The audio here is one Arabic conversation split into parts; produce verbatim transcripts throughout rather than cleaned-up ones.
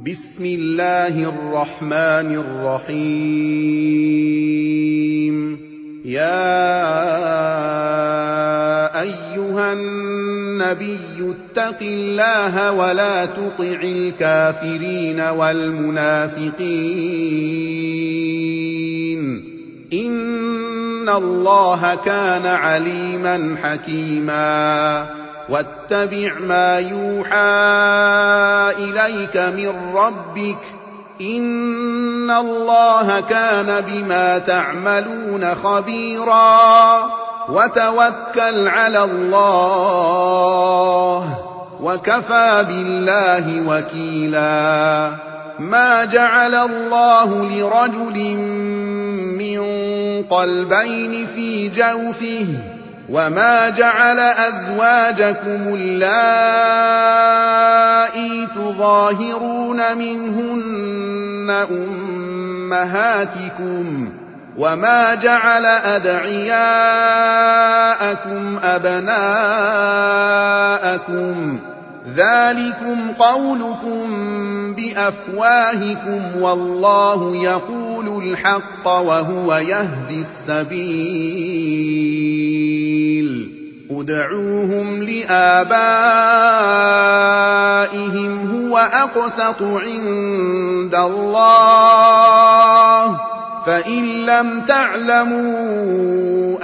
بسم الله الرحمن الرحيم يا أيها النبي اتق الله ولا تطع الكافرين والمنافقين إن الله كان عليما حكيما واتبع ما يوحى إليك من ربك إن الله كان بما تعملون خبيرا وتوكل على الله وكفى بالله وكيلا ما جعل الله لرجل من قلبين في جوفه وما جعل أزواجكم اللائي تظاهرون منهن أمهاتكم وما جعل أدعياءكم أبناءكم ذلكم قولكم بأفواهكم والله يقول الحق وهو يهدي السبيل ادعوهم لآبائهم هو أقسط عند الله فإن لم تعلموا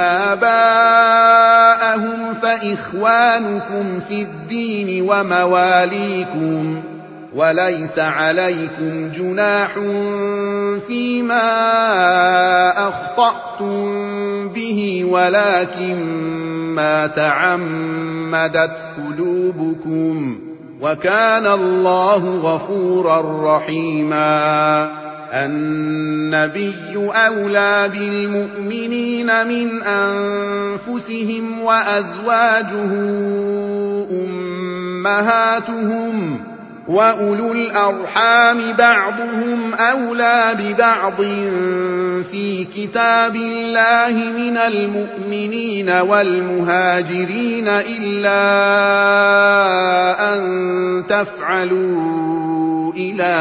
آباءهم فإخوانكم في الدين ومواليكم وليس عليكم جناح فيما أخطأتم به ولكن ما تعمدت قلوبكم وكان الله غفورا رحيما النبي أولى بالمؤمنين من أنفسهم وأزواجه أمهاتهم وأولو الأرحام بعضهم أولى ببعض في كتاب الله من المؤمنين والمهاجرين إلا أن تفعلوا إلى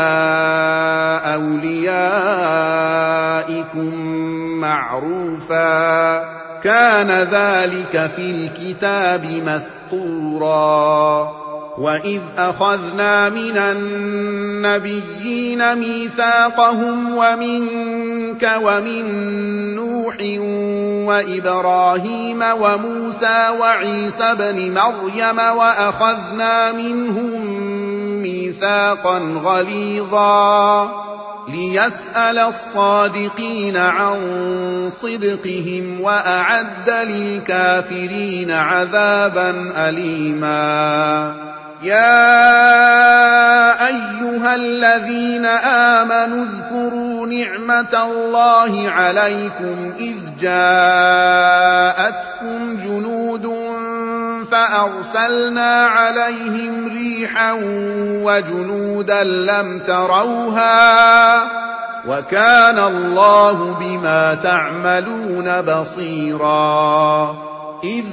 أوليائكم معروفا كان ذلك في الكتاب مسطورا وإذ أخذنا من النبيين ميثاقهم ومنك ومن نوح وإبراهيم وموسى وعيسى بن مريم وأخذنا منهم ميثاقا غليظا ليسأل الصادقين عن صدقهم وأعد للكافرين عذابا أليما يا أيها الذين آمنوا اذكروا نعمة الله عليكم إذ جاءتكم جنود فأرسلنا عليهم ريحا وجنودا لم تروها وكان الله بما تعملون بصيرا إذ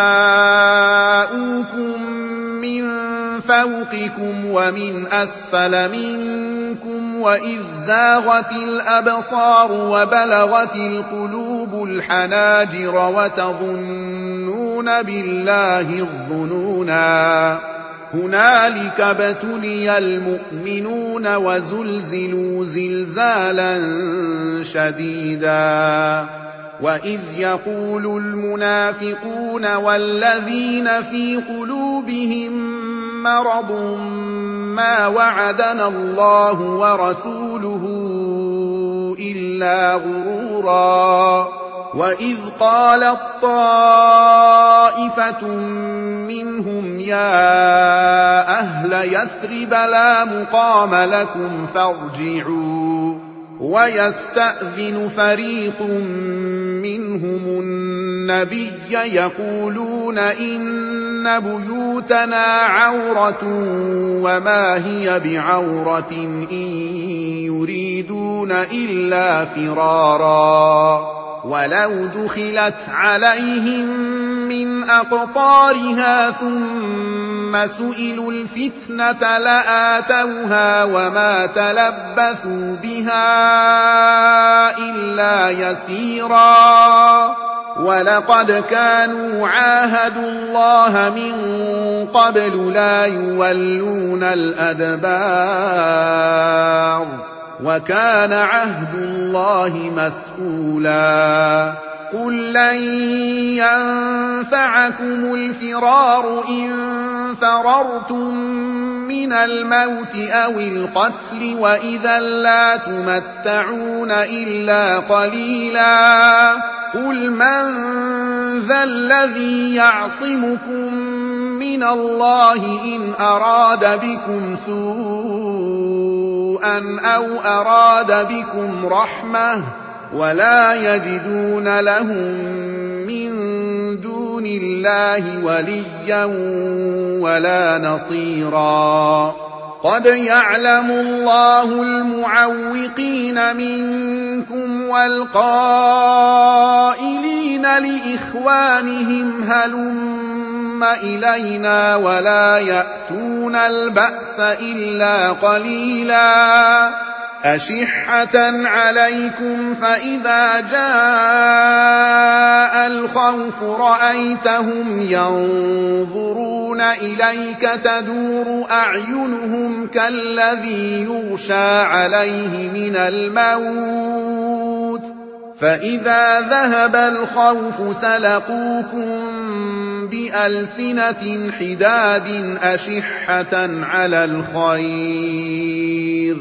جاءوكم من فوقكم ومن أسفل منكم وإذ زاغت الأبصار وبلغت القلوب الحناجر وتظنون بالله الظنونا هنالك ابتلي المؤمنون وزلزلوا زلزالا شديدا وإذ يقول المنافقون والذين في قلوبهم مرض ما وعدنا الله ورسوله إلا غرورا وإذ قالت طائفة منهم يا أهل يثرب لا مقام لكم فارجعوا ويستأذن فريق منهم النبي يقولون إن بيوتنا عورة وما هي بعورة إن يريدون إلا فرارا ولو دخلت عليهم من أقطارها ثم ثم سئلوا الفتنة لآتوها وما تلبثوا بها إلا يسيرا ولقد كانوا عاهدوا الله من قبل لا يولون الأدبار وكان عهد الله مسئولا قل لن ينفعكم الفرار إن فررتم من الموت أو القتل وإذا لا تمتعون إلا قليلا قل من ذا الذي يعصمكم من الله إن أراد بكم سوءا أو أراد بكم رحمة ولا يجدون لهم من دون الله وليا ولا نصيرا قد يعلم الله المعوقين منكم والقائلين لإخوانهم هلم إلينا ولا يأتون البأس إلا قليلا أشحة عليكم فإذا جاء الخوف رأيتهم ينظرون إليك تدور أعينهم كالذي يغشى عليه من الموت فإذا ذهب الخوف سلقوكم بألسنة حداد أشحة على الخير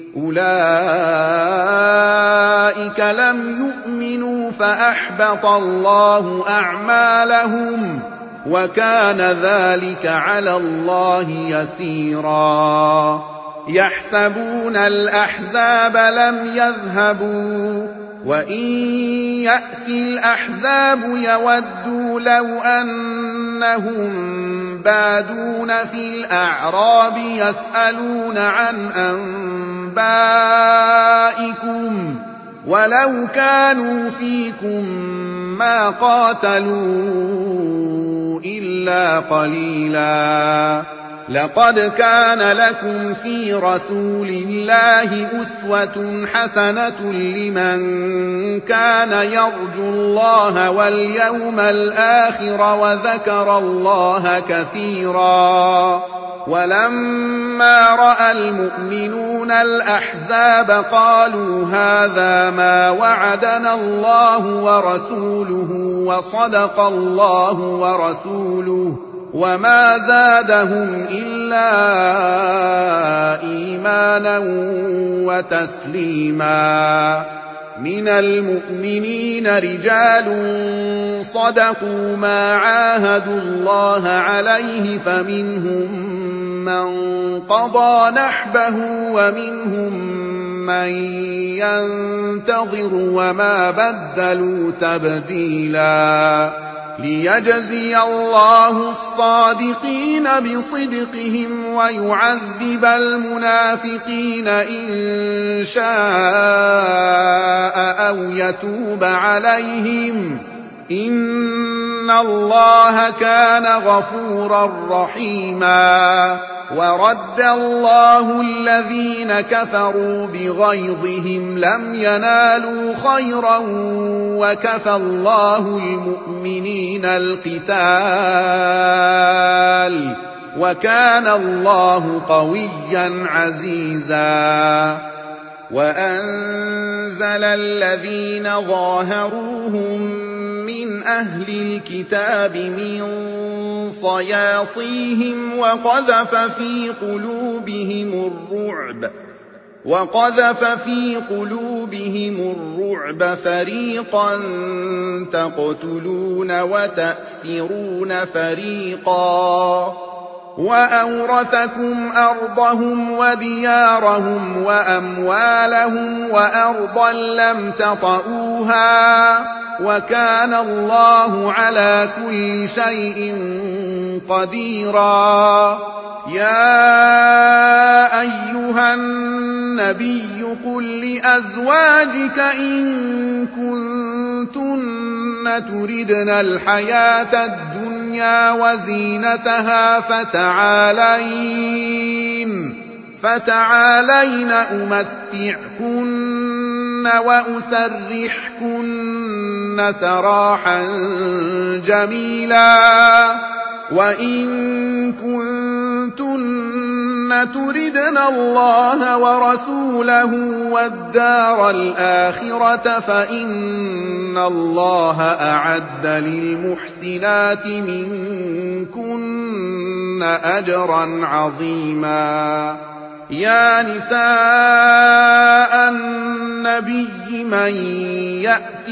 أولئك لم يؤمنوا فأحبط الله أعمالهم وكان ذلك على الله يسيرا يحسبون الأحزاب لم يذهبوا وإن يأتي الأحزاب يودوا لو أنهم بادون في الأعراب يسألون عن أنبائكم ولو كانوا فيكم ما قاتلوا إلا قليلا لقد كان لكم في رسول الله أسوة حسنة لمن كان يرجو الله واليوم الآخر وذكر الله كثيرا ولما رأى المؤمنون الأحزاب قالوا هذا ما وعدنا الله ورسوله وصدق الله ورسوله وما زادهم إلا إيمانا وتسليما من المؤمنين رجال صدقوا ما عاهدوا الله عليه فمنهم من قضى نحبه ومنهم من ينتظر وما بدلوا تبديلا ليجزي الله الصادقين بصدقهم ويعذب المنافقين إن شاء أو يتوب عليهم إن الله كان غفورا رحيما ورد الله الذين كفروا بغيظهم لم ينالوا خيرا وكفى الله المؤمنين القتال وكان الله قويا عزيزا وأنزل الذين ظاهروهم من أهل الكتاب من صياصيهم وقذف في قلوبهم الرعب وقذف في قلوبهم الرعب فريقا تقتلون وتأسرون فريقا وأورثكم أرضهم وديارهم وأموالهم وأرضا لم تطئوها وكان الله على كل شيء قديرا يا أيها النبي قل لأزواجك إن كنتن تردن الحياة الدنيا الدُّنْيَا وَزِينَتَهَا فَتَعَالَيْنَ فتعالين أُمَتِّعْكُنَّ وَأُسَرِّحْكُنَّ سَرَاحًا جَمِيلًا. وَإِن كُنتُنَّ تُرِدْنَ اللَّهَ وَرَسُولَهُ وَالدَّارَ الْآخِرَةَ فَإِنَّ اللَّهَ أَعَدَّ لِلْمُحْسِنَاتِ مِنكُنَّ أَجْرًا عَظِيمًا. يا نساء النبي من يأت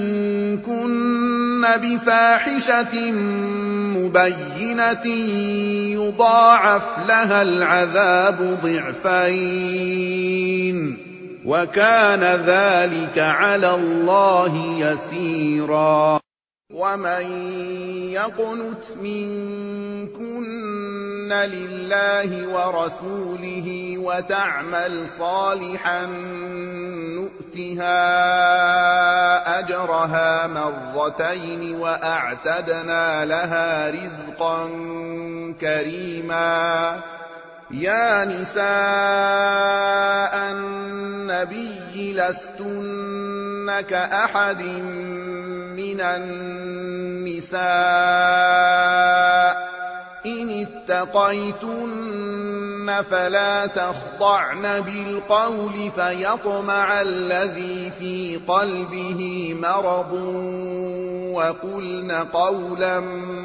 منكن بفاحشة مبينة يضاعف لها العذاب ضعفين وكان ذلك على الله يسيرا. ومن يقنت منكن لله ورسوله وتعمل صالحا نؤتها أجرها مرتين وأعتدنا لها رزقا كريما. يا نساء النبي لستن كأحد من النساء إن اتقيتن فلا تخضعن بالقول فيطمع الذي في قلبه مرض وقلن قولا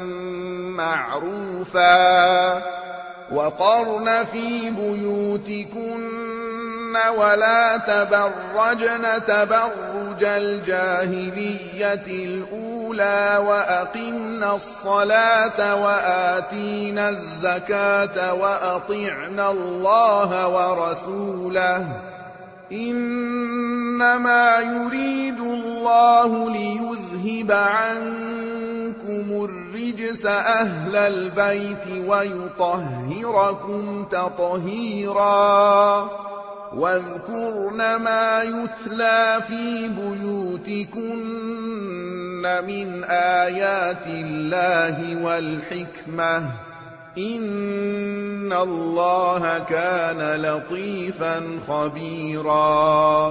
معروفا. وقرن في بيوتكن ولا تبرجن تبرج الجاهلية الأولى وأقمنا الصلاة وآتينا الزكاة وأطعنا الله ورسوله إنما يريد الله ليذهب عنكم الرجس أهل البيت ويطهركم تطهيرا. واذكرن ما يتلى في بيوتكن من آيات الله والحكمة إن الله كان لطيفا خبيرا.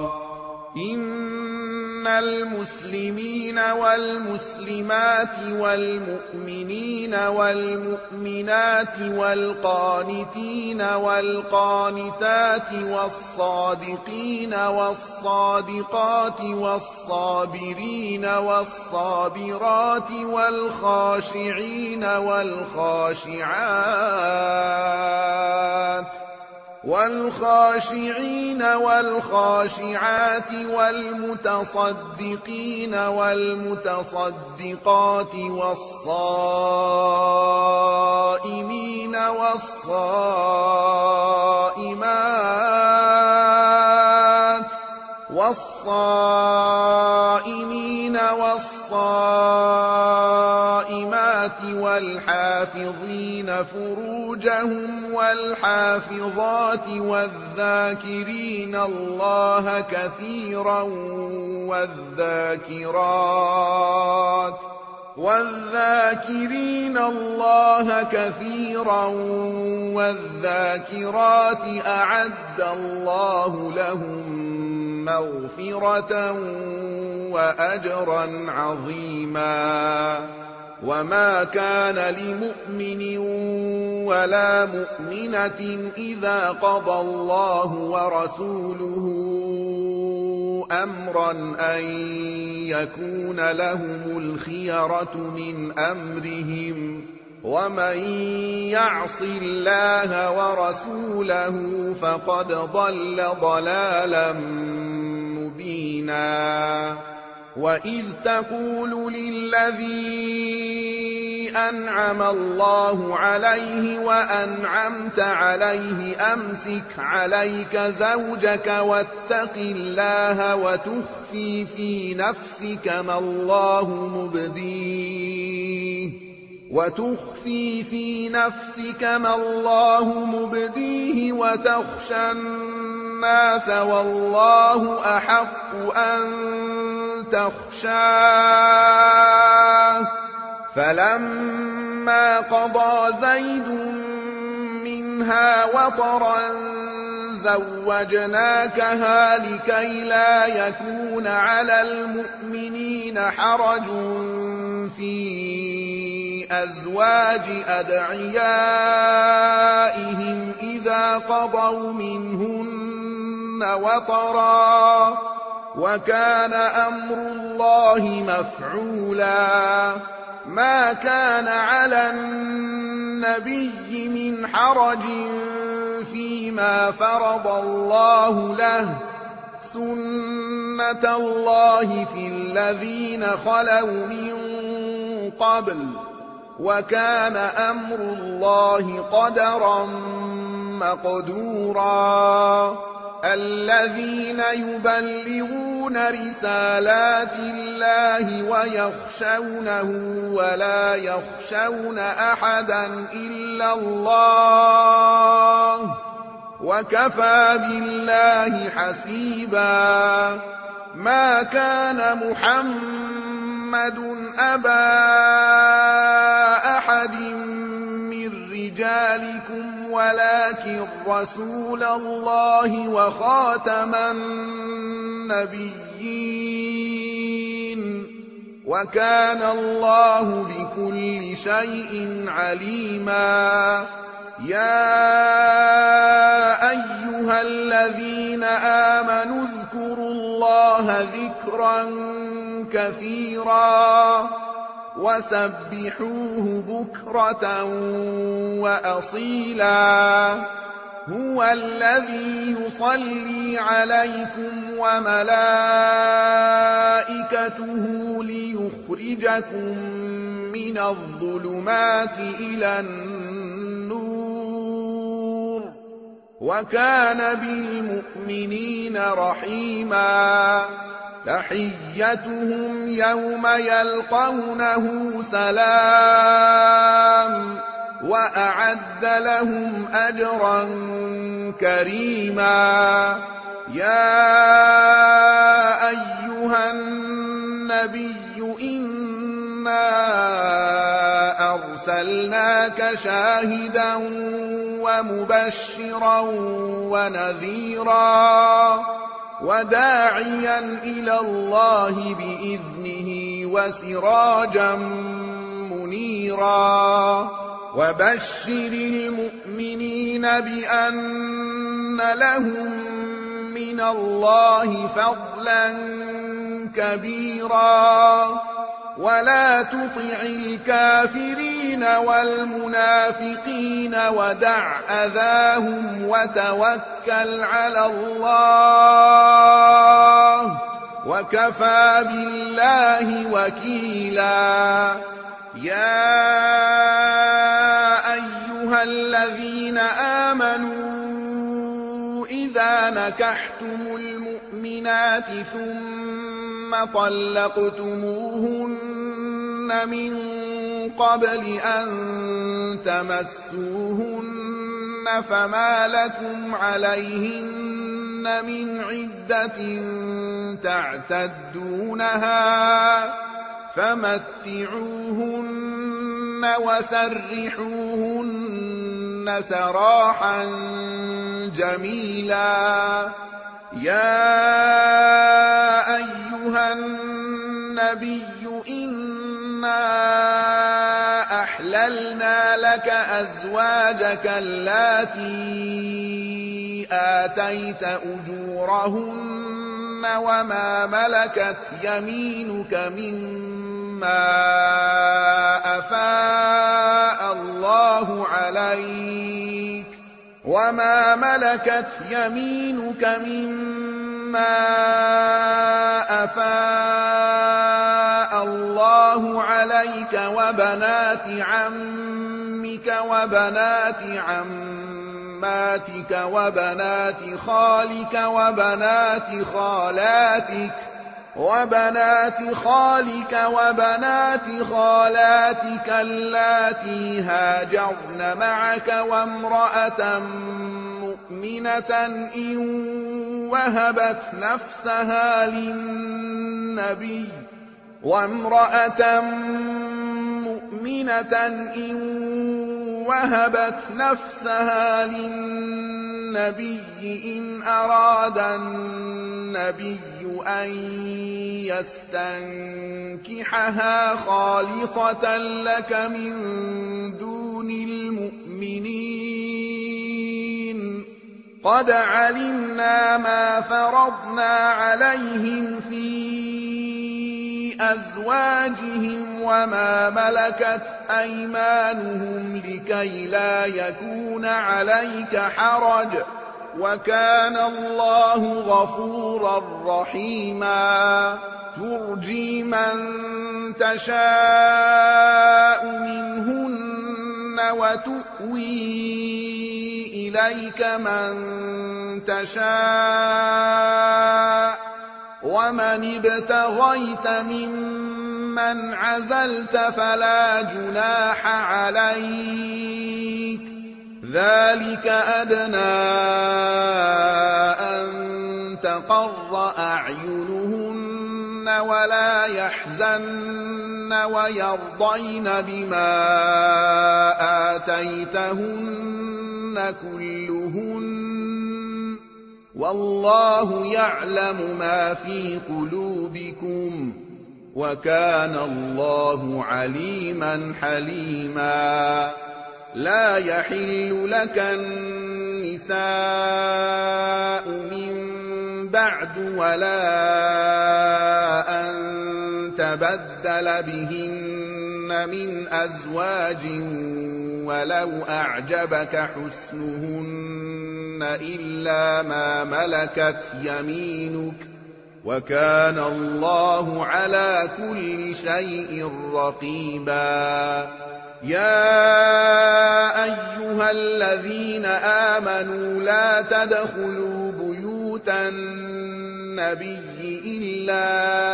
إن المسلمين والمسلمات والمؤمنين والمؤمنات والقانتين والقانتات والصادقين والصادقات والصابرين والصابرات والخاشعين والخاشعات والخاشعين والخاشعات والمتصدقين والمتصدقات والصائمين والصائمات والصائمين والصائمات والحافظين فروجهم والحافظات والذاكرين الله كثيرا والذاكرات والذاكرين الله كثيرا والذاكرات أعد الله لهم مغفرة وأجرا عظيما. وما كان لمؤمن ولا مؤمنة إذا قضى الله ورسوله أمرا أن يكون لهم الخيرة من أمرهم ومن يعص الله ورسوله فقد ضل ضلالا مبينا. وإذ تقول للذي أنعم الله عليه وأنعمت عليه أمسك عليك زوجك واتق الله وتخفي في نفسك ما الله مبديه وتخفي في نفسك ما الله مبديه وتخشى الناس والله أحق أن تخشاه فلما قضى زيد منها وطرا زوجناكها لكي لا يكون على المؤمنين حرج في أزواج أدعيائهم إذا قضوا منهن وطرا وكان أمر الله مفعولا ما كان على النبي من حرج فيما فرض الله له سنة الله في الذين خلوا من قبل وكان أمر الله قدرا مقدورا الذين يبلغون رسالات الله ويخشونه ولا يخشون أحدا إلا الله وكفى بالله حسيبا ما كان محمد أبا أحد من رجالكم ولكن رسول الله وخاتم النبيين وكان الله بكل شيء عليما يا أيها الذين آمنوا اذكروا الله ذكرا كثيرا وسبحوه بكرة وأصيلا هو الذي يصلي عليكم وملائكته ليخرجكم من الظلمات إلى النور وكان بالمؤمنين رحيما تحيتهم يوم يلقونه سلام وأعد لهم أجرا كريما يا أيها النبي إنا أرسلناك شاهدا ومبشرا ونذيرا وداعيا إلى الله بإذنه وسراجا منيرا وبشر المؤمنين بأن لهم من الله فضلا كبيرا ولا تطع الكافرين والمنافقين ودع أذاهم وتوكل على الله وكفى بالله وكيلا يا أيها الذين آمنوا إذا نكحتم المؤمنات ثم طلقتموهن من قبل أن تمسوهن فما لكم عليهن من عدة تعتدونها فمتعوهن وسرحوهن سراحا جميلا يا أيها النبي إنا أحللنا لك أزواجك اللاتي آتيت أجورهن وما ملكت يمينك مما أفاء الله عليك وما ملكت يمينك مما أفاء الله عليك وبنات عمك وبنات عماتك وبنات خالك وبنات خالاتك وبنات خالك وبنات خالاتك اللاتي هاجرن معك وامرأة مؤمنة إن وهبت نفسها للنبي وامرأة مؤمنة مؤمنة إن وهبت نفسها للنبي إن أراد النبي أن يستنكحها خالصة لك من دون المؤمنين قد علمنا ما فرضنا عليهم في أزواجهم وما ملكت أيمانهم لكي لا يكون عليك حرج وكان الله غفورا رحيما ترجي من تشاء منهن وتؤوي إليك من تشاء ومن ابتغيت ممن عزلت فلا جناح عليك ذلك أدنى أن تقر أعينهن ولا يحزن ويرضين بما آتيتهن كلهن والله يعلم ما في قلوبكم وكان الله عليما حليما لا يحل لك النساء من بعد ولا أن تبدل بهن من أزواج ولو أعجبك حسنهن إلا ما ملكت يمينك وكان الله على كل شيء رقيبا يا أيها الذين آمنوا لا تدخلوا بيوت النبي إلا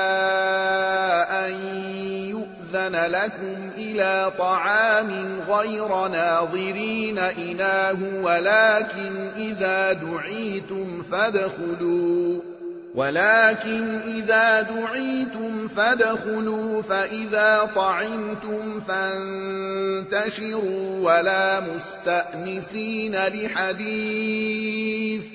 أن يؤذن لكم إلى طعام غير ناظرين إناه ولكن إذا دعيتم فادخلوا ولكن إذا دعيتم فادخلوا فإذا طعمتم فانتشروا ولا مستأنسين لحديث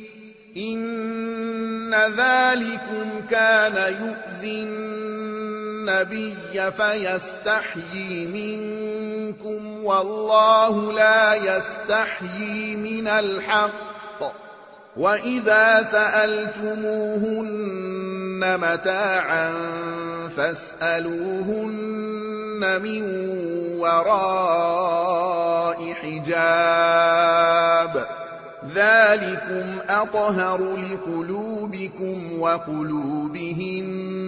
إن ذلكم كان يؤذي النبي فيستحيي منكم والله لا يستحيي من الحق وإذا سألتموهن متاعا فاسألوهن من وراء حجاب ذلكم أطهر لقلوبكم وقلوبهن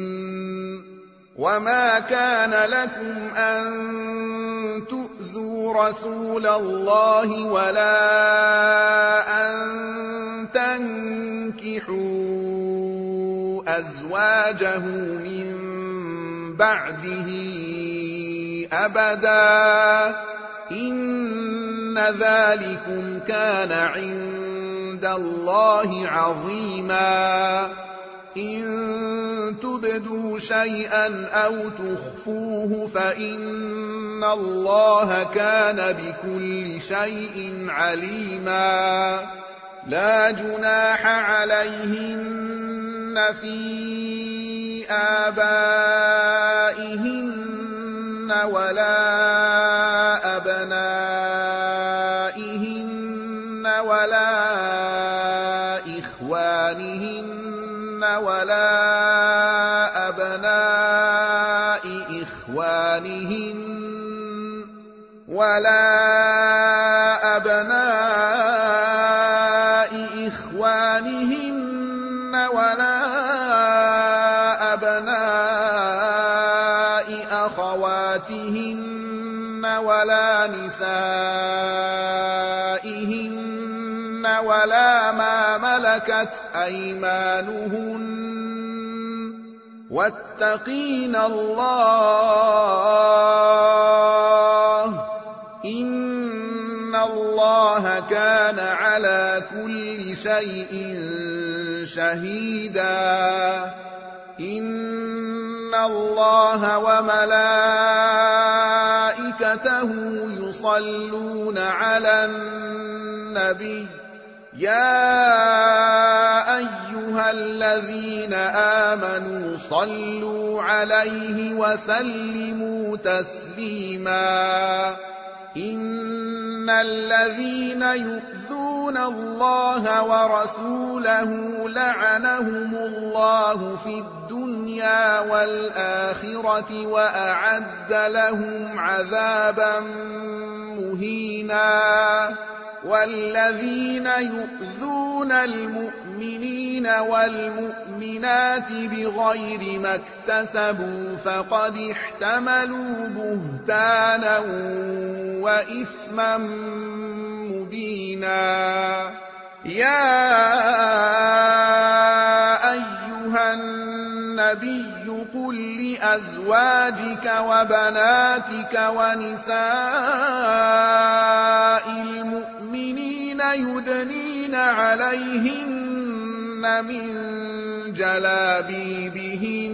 وما كان لكم أن تؤذوا رسول الله ولا أن تنكحوا أزواجه من بعده أبدا إن ذلكم كان عند الله عظيما إن تبدوا شيئا أو تخفوه فإن الله كان بكل شيء عليما لا جناح عليهن في آبائهن ولا أبنائهن ولا إخوانهن ولا أبناء إخوانهن ولا أبناء إخوانهن ولا أبناء أخواتهن ولا نسائهن ولا ما ملكت أيمانهن واتقين الله إن الله كان على كل شيء شهيدا إن الله وملائكته يصلون على النبي يا أيها الذين آمنوا صلوا عليه وسلموا تسليما إن الذين يؤذون الله ورسوله لعنهم الله في الدنيا والآخرة وأعد لهم عذابا مهينا والذين يؤذون المؤمنين والمؤمنات بغير ما اكتسبوا فقد احتملوا بهتانا وإثما مبينا يا أيها النبي قل لأزواجك وبناتك ونساء المؤمنين يدنين عليهن من جلابيبهن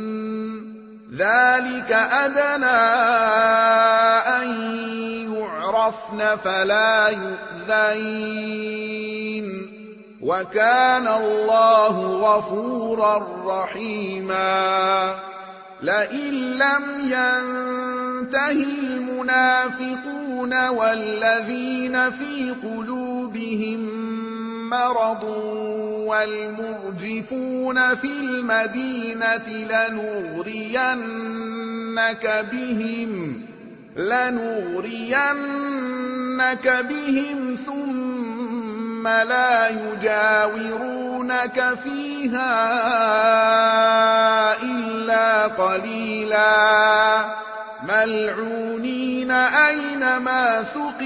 ذلك أدنى أن يعرفن فلا يؤذين وكان الله غفورا رحيما لئن لم ينته المنافقون والذين في قلوبهم مرض والمرجفون في المدينة لنغرينك بهم لنغرينك بهم ثم لا يجاورونك فيها إلا قليلا ملعونين أينما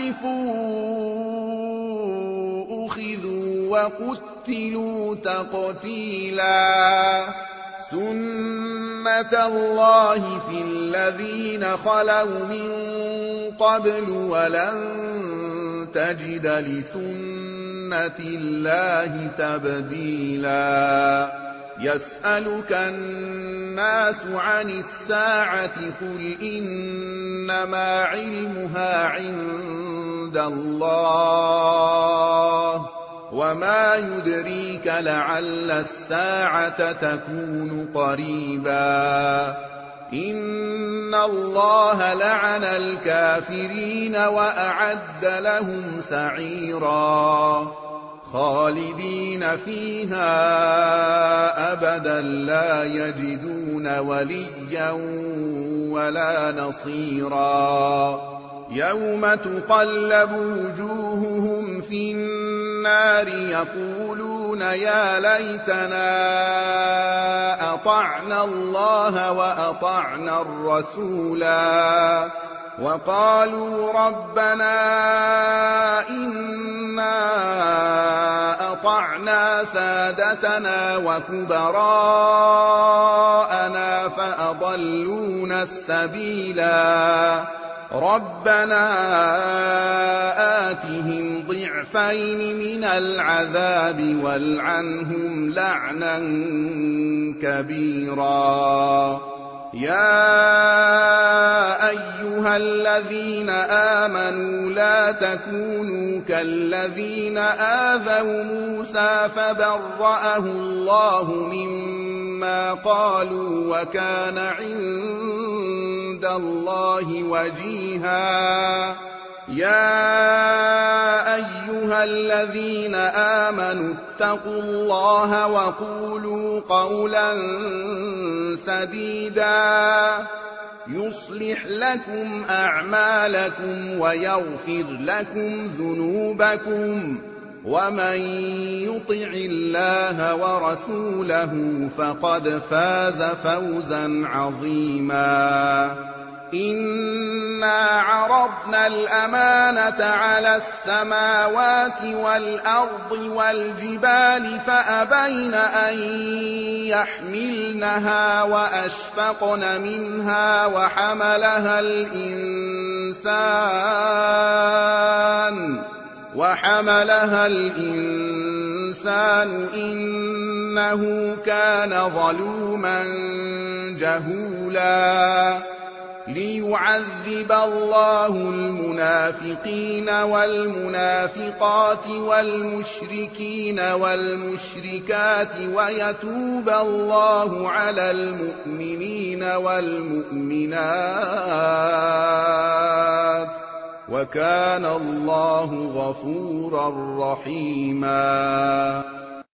ثقفوا أخذوا وقتلوا تقتيلا سنة الله في الذين خلوا من قبل ولن تجد لسنة الله تبديلا يسألك الناس عن الساعة قل إنما علمها عند الله وما يدريك لعل الساعة تكون قريبا إن الله لعن الكافرين وأعد لهم سعيرا خالدين فيها أبدا لا يجدون وليا ولا نصيرا يوم تقلب وجوههم في النار يقولون يا ليتنا أطعنا الله وأطعنا الرسولا وقالوا ربنا إنا أطعنا سادتنا وكبراءنا فأضلونا السبيلا ربنا آتهم ضعفين من العذاب والعنهم لعنا كبيرا يا أيها الذين آمنوا لا تكونوا كالذين آذوا موسى فبرأه الله مما قالوا وكان عند الله وجيها يا أيها الذين آمنوا اتقوا الله وقولوا قولا سديدا يصلح لكم أعمالكم ويغفر لكم ذنوبكم ومن يطع الله ورسوله فقد فاز فوزا عظيما إنا عرضنا الأمانة على السماوات والأرض والجبال فأبين أن يحملنها وأشفقن منها وحملها الإنسان وحملها الإنسان إنه كان ظلوما جهولا ليعذب الله المنافقين والمنافقات والمشركين والمشركات ويتوب الله على المؤمنين والمؤمنات وكان الله غفورا رحيما.